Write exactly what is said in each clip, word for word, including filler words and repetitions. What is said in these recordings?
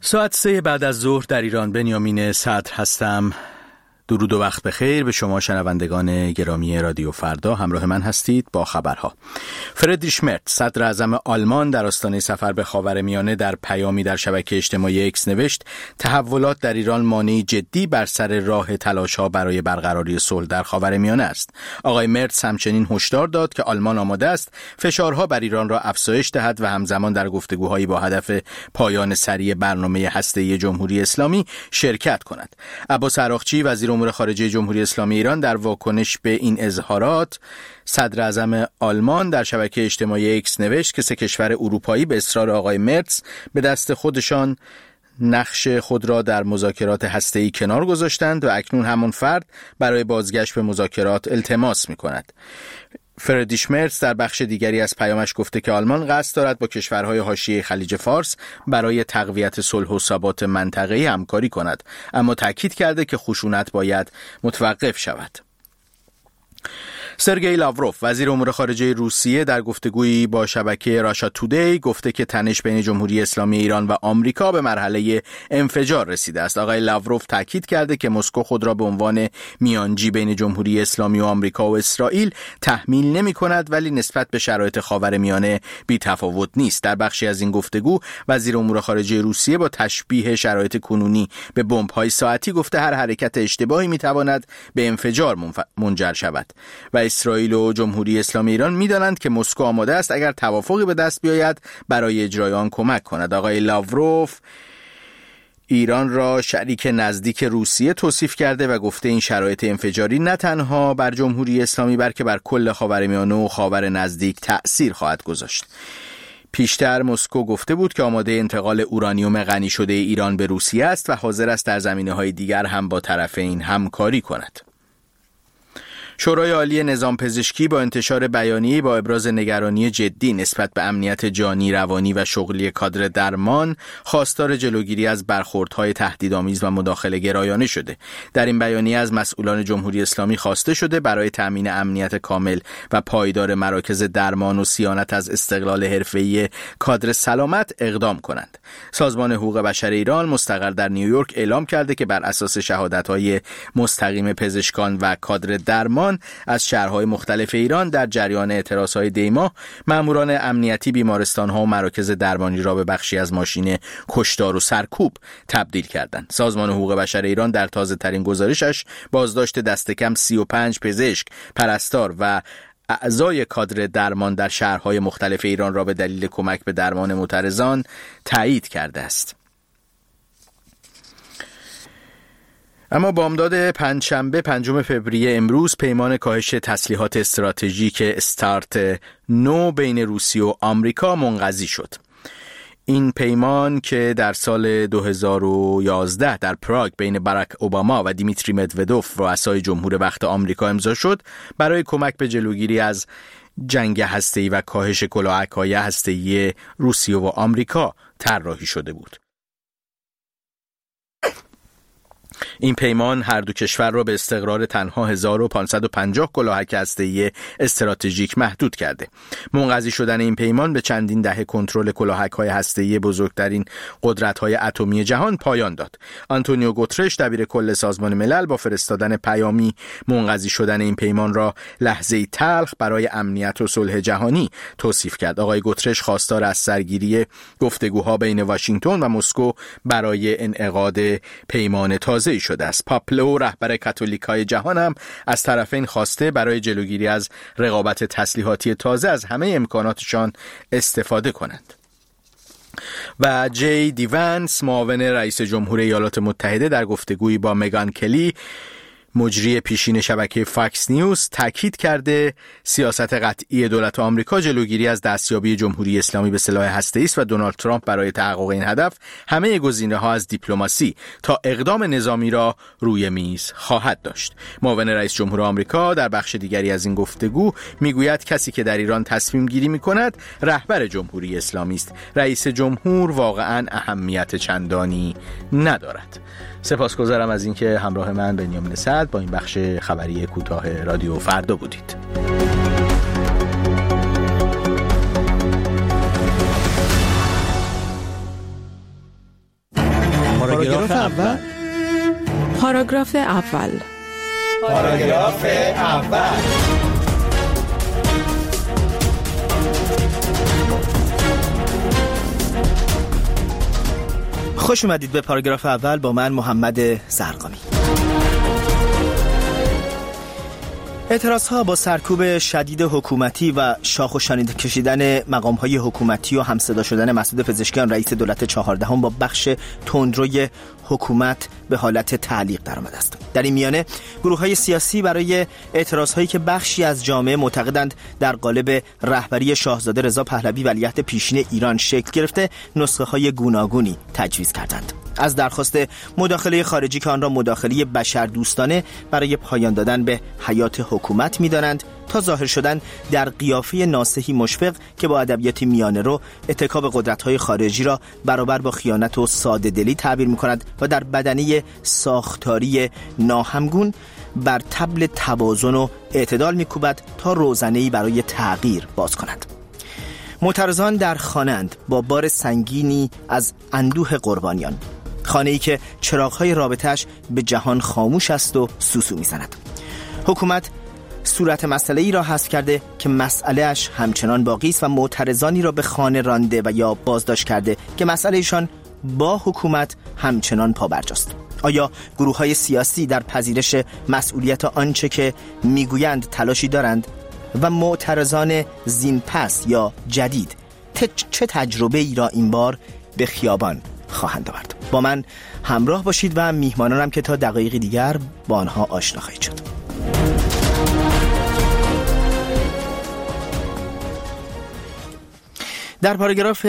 ساعت سه بعد از ظهر در ایران. بنیامین صدر هستم. درود و وقت بخیر به شما شنوندگان گرامی رادیو فردا. همراه من هستید با خبرها. فریدریش مرتز صدر اعظم آلمان در آستانه سفر به خاورمیانه در پیامی در شبکه اجتماعی اکس نوشت تحولات در ایران مانعی جدی بر سر راه تلاش‌ها برای برقراری صلح در خاورمیانه است. آقای مرتز همچنین هشدار داد که آلمان آماده است فشارها بر ایران را افزایش دهد و همزمان در گفتگوهایی با هدف پایان سریع برنامه هسته‌ای جمهوری اسلامی شرکت کند. عباس عراقچی وزیر امور خارجه جمهوری اسلامی ایران در واکنش به این اظهارات صدر اعظم آلمان در شبکه اجتماعی اکس نوشت که سه کشور اروپایی به اصرار آقای مرتز به دست خودشان نقش خود را در مذاکرات هسته‌ای کنار گذاشتند و اکنون همان فرد برای بازگشت به مذاکرات التماس می‌کند. فریدریش مرتز در بخش دیگری از پیامش گفته که آلمان قصد دارد با کشورهای حاشیه خلیج فارس برای تقویت صلح و ثبات منطقه‌ای همکاری کند، اما تاکید کرده که خشونت باید متوقف شود. سرگئی لاوروف وزیر امور خارجه روسیه در گفتگویی با شبکه راشا تودی گفته که تنش بین جمهوری اسلامی ایران و آمریکا به مرحله انفجار رسیده است. آقای لاوروف تاکید کرده که مسکو خود را به عنوان میانجی بین جمهوری اسلامی و آمریکا و اسرائیل تحمیل نمی‌کند، ولی نسبت به شرایط خاورمیانه بی‌تفاوت نیست. در بخشی از این گفتگو وزیر امور خارجه روسیه با تشبیه شرایط کنونی به بمب‌های ساعتی گفته هر حرکت اشتباهی می‌تواند به انفجار منجر شود و اسرائیل و جمهوری اسلامی ایران می‌دانند که مسکو آماده است اگر توافقی به دست بیاید برای اجرای آن کمک کند. آقای لاوروف ایران را شریک نزدیک روسیه توصیف کرده و گفته این شرایط انفجاری نه تنها بر جمهوری اسلامی بلکه بر کل خاورمیانه و خاور نزدیک تأثیر خواهد گذاشت. پیشتر مسکو گفته بود که آماده انتقال اورانیوم غنی شده ایران به روسیه است و حاضر است در زمینه‌های دیگر هم با طرفین همکاری کند. شورای عالی نظام پزشکی با انتشار بیانیه‌ای با ابراز نگرانی جدی نسبت به امنیت جانی، روانی و شغلی کادر درمان خواستار جلوگیری از برخوردهای تهدیدآمیز و مداخله گرایانه شده. در این بیانیه از مسئولان جمهوری اسلامی خواسته شده برای تامین امنیت کامل و پایدار مراکز درمان و صیانت از استقلال حرفه‌ای کادر سلامت اقدام کنند. سازمان حقوق بشر ایران مستقر در نیویورک اعلام کرده که بر اساس شهادت‌های مستقیم پزشکان و کادر درمان از شهرهای مختلف ایران در جریان اعتراضهای دیما ماموران امنیتی بیمارستان‌ها و مراکز درمانی را به بخشی از ماشین کشتار و سرکوب تبدیل کردند. سازمان حقوق بشر ایران در تازه‌ترین گزارشش بازداشت دست کم سی و پنج پزشک، پرستار و اعضای کادر درمان در شهرهای مختلف ایران را به دلیل کمک به درمان معترضان تایید کرده است. اما بامداد پنجشنبه پنجم فوریه امروز پیمان کاهش تسلیحات استراتژیک استارت نو بین روسیه و آمریکا منقضی شد. این پیمان که در سال دو هزار و یازده در پراگ بین باراک اوباما و دیمیتری مدودوف رؤسای جمهور وقت آمریکا امضا شد، برای کمک به جلوگیری از جنگ هسته‌ای و کاهش کلاهک‌های هسته‌ای روسیه و آمریکا طراحی شده بود. این پیمان هر دو کشور را به استقرار تنها هزار و پانصد و پنجاه کلاهک هسته‌ای استراتژیک محدود کرده. منقضی شدن این پیمان به چندین دهه کنترل کلاهک‌های هسته‌ای بزرگترین قدرت‌های اتمی جهان پایان داد. آنتونیو گوترش دبیر کل سازمان ملل با فرستادن پیامی منقضی شدن این پیمان را لحظه‌ای تلخ برای امنیت و صلح جهانی توصیف کرد. آقای گوترش خواستار از سرگیری گفتگوها بین واشنگتن و مسکو برای انعقاد پیمان تازه شده است. پاپلو رهبر کاتولیکای جهان هم از طرفین خواسته برای جلوگیری از رقابت تسلیحاتی تازه از همه امکاناتشان استفاده کنند. و جی دی ونس معاون رئیس جمهور ایالات متحده در گفتگویی با مگان کلی مجری پیشین شبکه فاکس نیوز تاکید کرده سیاست قطعی دولت آمریکا جلوگیری از دستیابی جمهوری اسلامی به سلاح هسته‌ای است و دونالد ترامپ برای تحقق این هدف همه گزینه‌ها از دیپلماسی تا اقدام نظامی را روی میز خواهد داشت. معاون رئیس جمهور آمریکا در بخش دیگری از این گفتگو میگوید کسی که در ایران تصمیم گیری می‌کند رهبر جمهوری اسلامی است. رئیس جمهور واقعاً اهمیت چندانی ندارد. سپاسگزارم از اینکه همراه من بنیامین صدر با این بخش خبری کوتاه رادیو فردا بودید. پاراگراف اول. پاراگراف اول. پاراگراف اول. خوش اومدید به پاراگراف اول با من محمد زرقامی. اعتراضها با سرکوب شدید حکومتی و شاخ و شانید کشیدن مقام‌های حکومتی و همصدا شدن مسعود پزشکیان رئیس دولت چهاردهم با بخش تندروی حکومت به حالت تعلیق درآمده است. در این میانه گروه‌های سیاسی برای اعتراضهایی که بخشی از جامعه معتقدند در قالب رهبری شاهزاده رضا پهلوی ولیعهد پیشین ایران شکل گرفته، نسخه‌های گوناگونی تجویز کردند. از درخواست مداخله خارجی که آن را مداخله بشردوستانه برای پایان دادن به حیات حکومت می‌دانند تا ظاهر شدن در قیافه ناصحی مشفق که با ادبیات میانه رو اتکاب قدرت‌های خارجی را برابر با خیانت و ساده دلی تعبیر می‌کند و در بدنه ساختاری ناهمگون بر طبل توازن و اعتدال می‌کوبد تا روزنه‌ای برای تغییر باز کند. معترضان در خانه‌اند با بار سنگینی از اندوه قربانیان، خانه‌ای که چراغ‌های رابطه‌اش به جهان خاموش است و سوسو می‌زند. حکومت صورت مسئله‌ای را حذف کرده که مسئله‌اش همچنان باقی است و معترضانی را به خانه رانده و یا بازداشت کرده که مسئله‌شان با حکومت همچنان پابرجاست. آیا گروه‌های سیاسی در پذیرش مسئولیت آنچه که می‌گویند تلاشی دارند و معترضان زینپس یا جدید چه تجربه ای را این بار به خیابان خواهند آورد؟ با من همراه باشید و میهمانانم که تا دقایقی دیگر با آنها آشنا خواهید شد. در پاراگراف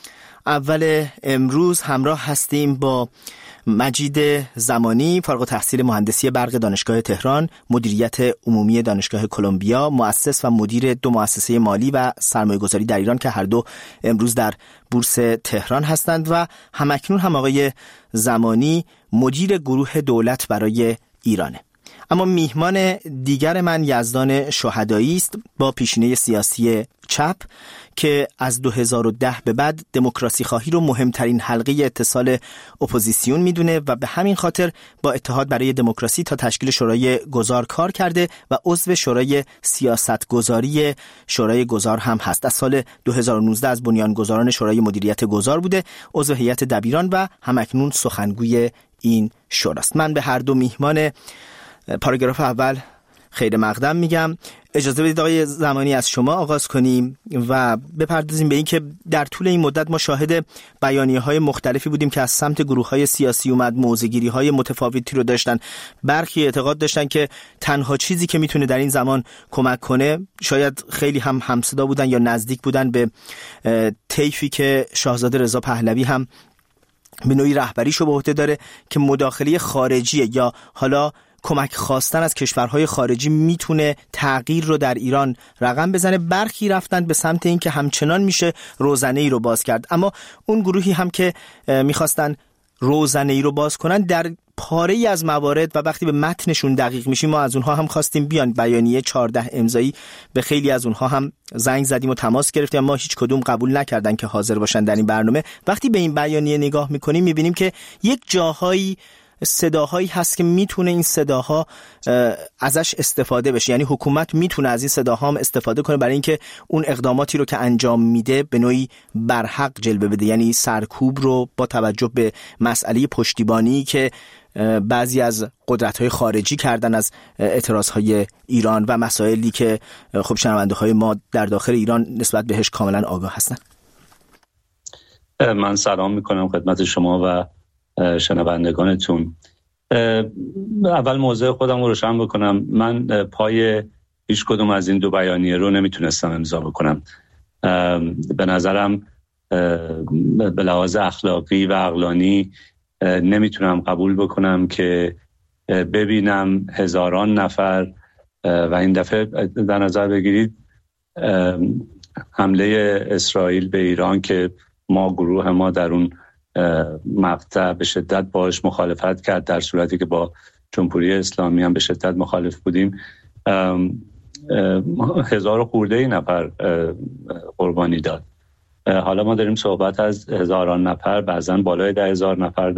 اول امروز همراه هستیم با مجید زمانی، فارغ التحصیل مهندسی برق دانشگاه تهران، مدیریت عمومی دانشگاه کلمبیا، مؤسس و مدیر دو مؤسسه مالی و سرمایه‌گذاری در ایران که هر دو امروز در بورس تهران هستند، و همکنون هم آقای زمانی مدیر گروه دولت برای ایرانه. اما میهمان دیگر من یزدان شهدایی است با پیشینه سیاسی چپ که از دو هزار و ده به بعد دموکراسی خواهی رو مهمترین حلقه اتصال اپوزیسیون میدونه و به همین خاطر با اتحاد برای دموکراسی تا تشکیل شورای گذار کار کرده و عضو شورای سیاست گذاری شورای گذار هم هست. از سال دو هزار و نوزده از بنیانگذاران شورای مدیریت گذار بوده، عضو هیئت دبیران و همکنون سخنگوی این شوراست. من به هر دو میهمان پاراگراف اول خیر مقدم میگم. اجازه بدید آقای زمانی از شما آغاز کنیم و بپردازیم به این که در طول این مدت ما شاهد بیانیه‌های مختلفی بودیم که از سمت گروه‌های سیاسی اومد، موضع‌گیری‌های متفاوتی رو داشتن. برخی اعتقاد داشتن که تنها چیزی که میتونه در این زمان کمک کنه، شاید خیلی هم همصدا بودن یا نزدیک بودن به طیفی که شاهزاده رضا پهلوی هم به نوعی رهبریشو به عهده داره، که مداخله خارجی یا حالا کمک خواستن از کشورهای خارجی میتونه تغییر رو در ایران رقم بزنه. برخی رفتن به سمت این که همچنان میشه روزنه‌ای رو باز کرد، اما اون گروهی هم که میخواستن روزنه‌ای رو باز کنن در پاره‌ای از موارد و وقتی به متنشون دقیق میشیم ما از اونها هم خواستیم بیان بیانیه چهارده امضایی، به خیلی از اونها هم زنگ زدیم و تماس گرفتیم، اما هیچ کدوم قبول نکردن که حاضر باشن در این برنامه. وقتی به این بیانیه نگاه میکنیم میبینیم که یک جاهایی صداهایی هست که میتونه این صداها ازش استفاده بشه، یعنی حکومت میتونه از این صداها هم استفاده کنه برای اینکه اون اقداماتی رو که انجام میده به نوعی برحق جلوه بده، یعنی سرکوب رو با توجه به مسئله پشتیبانی که بعضی از قدرت‌های خارجی کردن از اعتراض‌های ایران و مسائلی که خب شنونده‌های ما در داخل ایران نسبت بهش کاملا آگاه هستن. من سلام میکنم خدمت شما و شنوندگانتون. اول موضوع خودم رو روشن بکنم. من پای هیچ کدوم از این دو بیانیه رو نمیتونستم امضا بکنم. به نظرم به لحاظ اخلاقی و عقلانی نمیتونم قبول بکنم که ببینم هزاران نفر و این دفعه در نظر بگیرید حمله اسرائیل به ایران که ما گروه ما در اون مقطع به شدت باش مخالفت کرد، در صورتی که با جمهوری اسلامی هم به شدت مخالف بودیم. هزار و خورده ای نفر قربانی داد. حالا ما داریم صحبت از هزاران نفر، بعضن بالای ده هزار نفر